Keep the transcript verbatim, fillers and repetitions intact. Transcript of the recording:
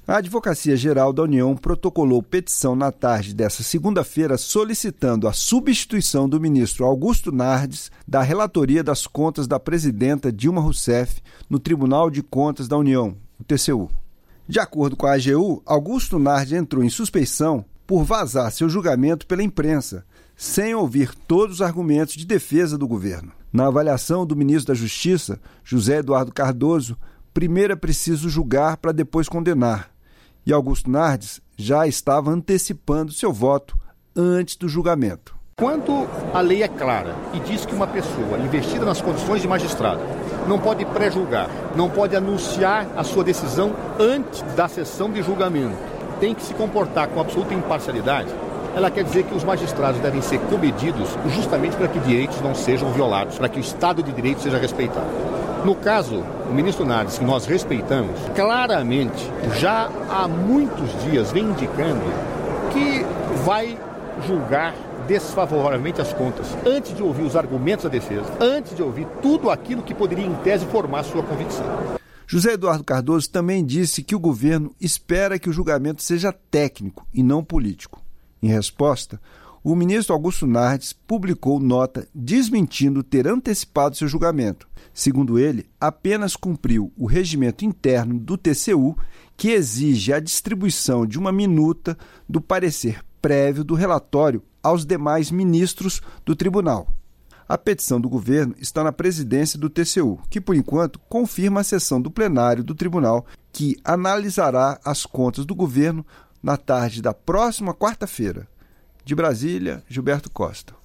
A Advocacia Geral da União protocolou petição na tarde desta segunda-feira solicitando a substituição do ministro Augusto Nardes da relatoria das contas da presidenta Dilma Rousseff no Tribunal de Contas da União, o T C U. De acordo com a A G U, Augusto Nardes entrou em suspeição por vazar seu julgamento pela imprensa, sem ouvir todos os argumentos de defesa do governo. Na avaliação do ministro da Justiça, José Eduardo Cardoso, primeiro é preciso julgar para depois condenar. E Augusto Nardes já estava antecipando seu voto antes do julgamento. Quando a lei é clara e diz que uma pessoa investida nas condições de magistrado não pode pré-julgar, não pode anunciar a sua decisão antes da sessão de julgamento, tem que se comportar com absoluta imparcialidade, ela quer dizer que os magistrados devem ser comedidos justamente para que direitos não sejam violados, para que o Estado de Direito seja respeitado. No caso, o ministro Nardes, que nós respeitamos, claramente, já há muitos dias vem indicando que vai julgar desfavoravelmente as contas, antes de ouvir os argumentos da defesa, antes de ouvir tudo aquilo que poderia, em tese, formar sua convicção. José Eduardo Cardoso também disse que o governo espera que o julgamento seja técnico e não político. Em resposta, o ministro Augusto Nardes publicou nota desmentindo ter antecipado seu julgamento. Segundo ele, apenas cumpriu o regimento interno do T C U, que exige a distribuição de uma minuta do parecer prévio do relatório aos demais ministros do tribunal. A petição do governo está na presidência do T C U, que, por enquanto, confirma a sessão do plenário do tribunal, que analisará as contas do governo na tarde da próxima quarta-feira. De Brasília, Gilberto Costa.